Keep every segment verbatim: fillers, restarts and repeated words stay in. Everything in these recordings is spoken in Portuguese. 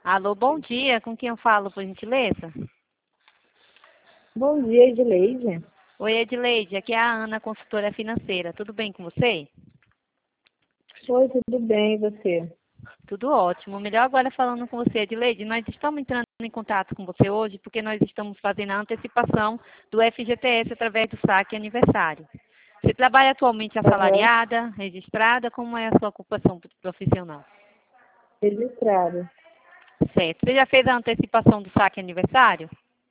Alô, bom dia. Com quem eu falo, por gentileza? Bom dia, Edileide. Oi, Edileide. Aqui é a Ana, consultora financeira. Tudo bem com você? Oi, tudo bem, e você? Tudo ótimo. Melhor agora falando com você, Edileide. Nós estamos entrando em contato com você hoje porque nós estamos fazendo a antecipação do F G T S através do saque aniversário. Você trabalha atualmente Aham. assalariada, registrada? Como é a sua ocupação profissional? Registrado. Certo. Você já fez a antecipação do saque aniversário?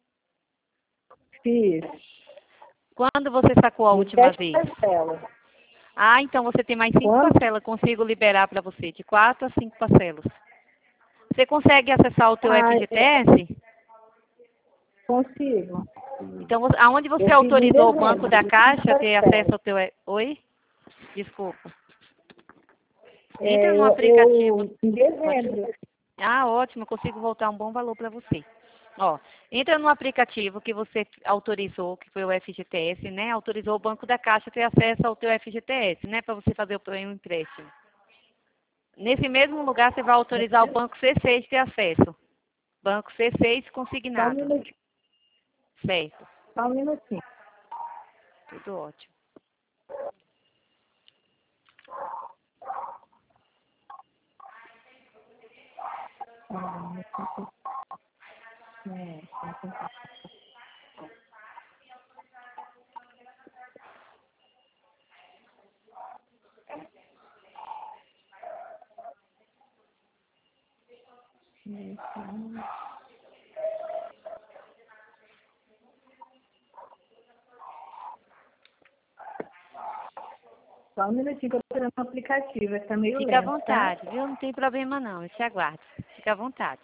Fiz. Quando você sacou a De última sete vez? parcelas. Ah, então você tem mais cinco Quanto? parcelas. Consigo liberar para você, de quatro a cinco parcelas. Você consegue acessar o teu Ah, é, F G T S? consigo. Então, você- aonde você Eu fiz em autorizou o banco dezembro, da de cinco Caixa a ter acesso parcelas. ao teu... E- Oi? Desculpa. Entra É, no eu, aplicativo. eu, em Pode... dezembro. Ah, ótimo. Eu consigo voltar um bom valor para você. Ó, entra no aplicativo que você autorizou, que foi o F G T S, né? Autorizou o banco da Caixa a ter acesso ao teu F G T S, né? Para você fazer o um empréstimo. Nesse mesmo lugar, você vai autorizar o banco C seis ter acesso. Banco C seis Só um consignado. minutinho. Certo. Só um minutinho. Tudo ótimo. Ah, é, Só um minutinho que eu tô no aplicativo, é que tá meio Fica à lento, tá? vontade, viu? Não tem problema não. Eu te aguardo. Fica à vontade.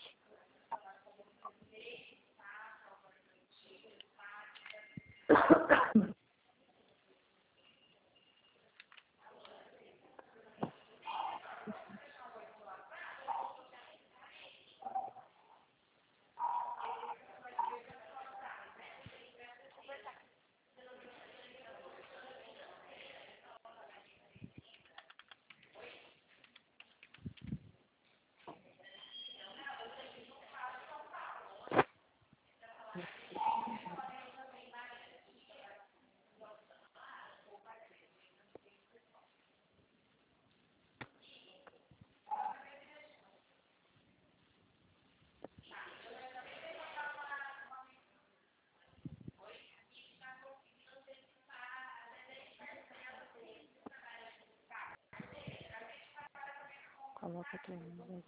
Coloca teu número.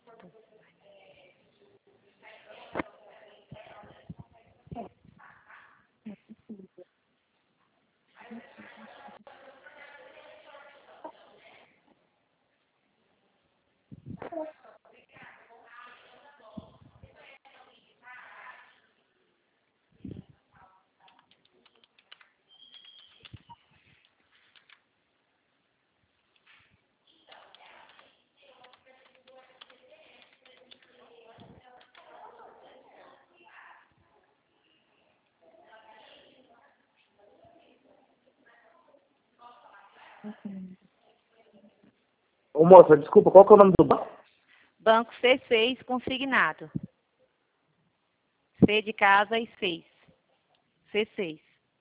Ô moça, desculpa, qual que é o nome do banco? Banco C seis consignado. C de casa e seis. C seis.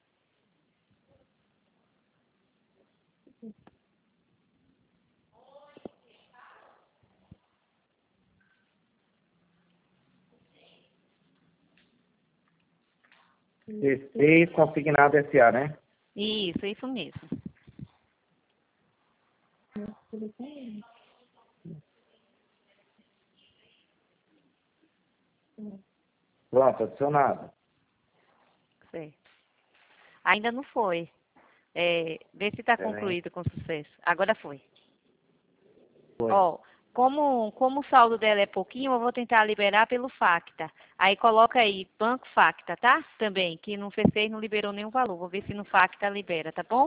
C seis Consignado S A, né? Isso, isso mesmo. Pronto, adicionado. Certo. Ainda não foi. É, vê se está Peraí. concluído com sucesso. Agora foi. Foi. Ó, como, como o saldo dela é pouquinho, eu vou tentar liberar pelo Facta. Aí coloca aí, Banco Facta, tá? Também, que no C seis não liberou nenhum valor. Vou ver se no Facta libera, tá bom?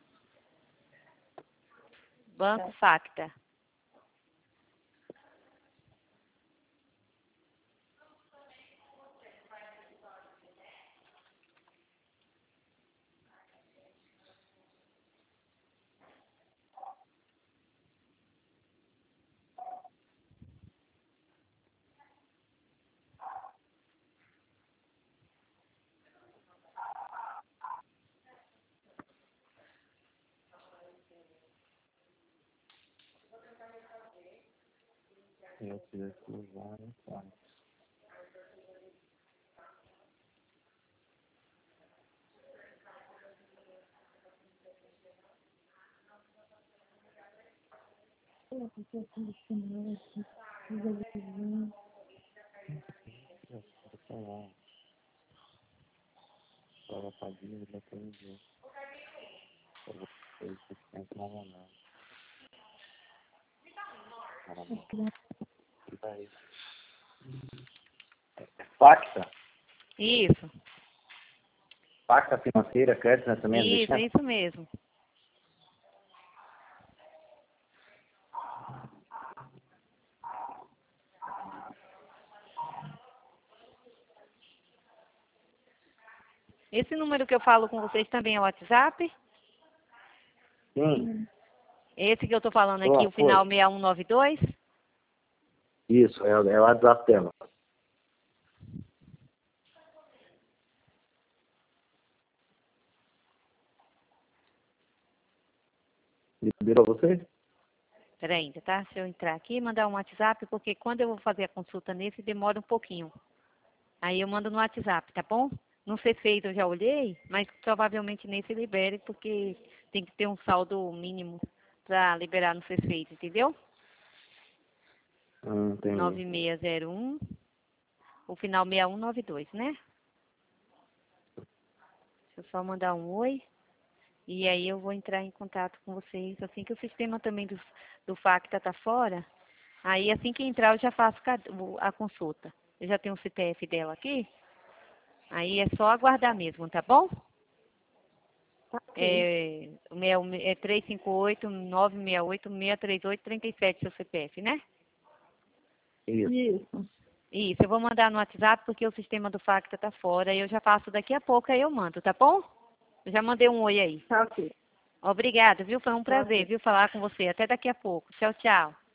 Banco Facta. Eu fiz usar no site. Estava pagando, já tem dia. Eu vou ter que ficar não. E daí? Facta? Isso, Facta financeira, crédito, financiamento, isso, investimento? isso mesmo. Esse número que eu falo com vocês também é o WhatsApp? Sim. Esse que eu tô falando aqui, Pronto, o final foi. seis um nove dois? Isso, é, é o WhatsApp dela. Liberou você? Peraí, ainda, tá? Se eu entrar aqui e mandar um WhatsApp, porque quando eu vou fazer a consulta nesse, demora um pouquinho. Aí eu mando no WhatsApp, tá bom? Não ser feito, eu já olhei, mas provavelmente nesse libere, porque tem que ter um saldo mínimo para liberar no ser feito, entendeu? Hum, entendi. nove seis zero um, o final seis um nove dois, né? Deixa eu só mandar um oi. E aí eu vou entrar em contato com vocês. Assim que o sistema também do, do Facta tá fora, aí assim que entrar eu já faço a consulta. Eu já tenho o C P F dela aqui. Aí é só aguardar mesmo, tá bom? É, é três cinco oito, nove seis oito, seis três oito, três sete seu C P F, né? Isso. Isso. Isso, eu vou mandar no WhatsApp porque o sistema do Facta tá fora. Eu já faço daqui a pouco, aí eu mando, tá bom? Eu já mandei um oi aí. Tá ok. Obrigada, viu? Foi um Tá prazer, ok. viu, falar com você. Até daqui a pouco. Tchau, tchau.